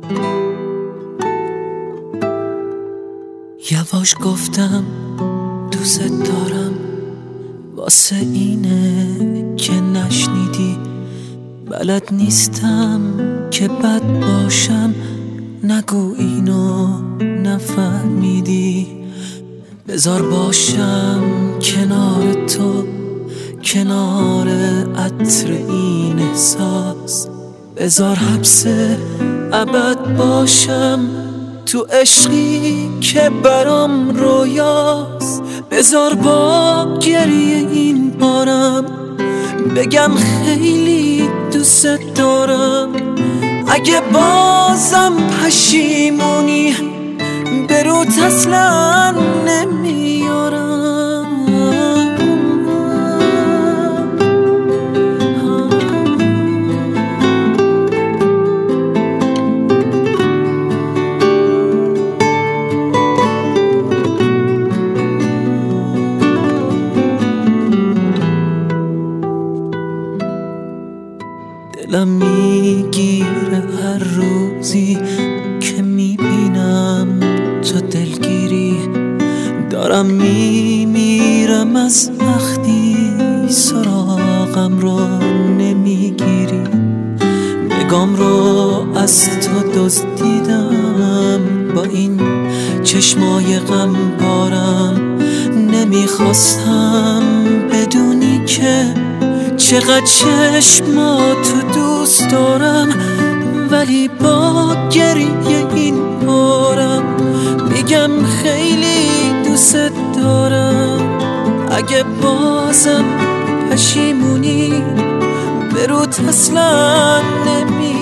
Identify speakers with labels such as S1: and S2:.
S1: یواش گفتم دوست دارم، واسه اینه که نشنیدی. بلد نیستم که بد باشم، نگو اینو نفهمیدی. بذار باشم کنار تو، کنار عطر این احساس. بذار حبس ابد باشم تو عشقی که برام رویاست. بذار با گریه این بارم بگم خیلی دوست دارم. اگه بازم پشیمونی به روت اصلا نمیارم. دلم میگیره هر روزی که میبینم تو دلگیری. دارم میمیرم از وقتی سراغم رو نمیگیری. نگام رو از تو دزدیدم با این چشمای غم بارم. نمیخواستم بدونی که چقدر چشماتو دوست دارم، ولی با گریه این بارم میگم خیلی دوست دارم. اگه بازم پشیمونی به روت اصلا نمی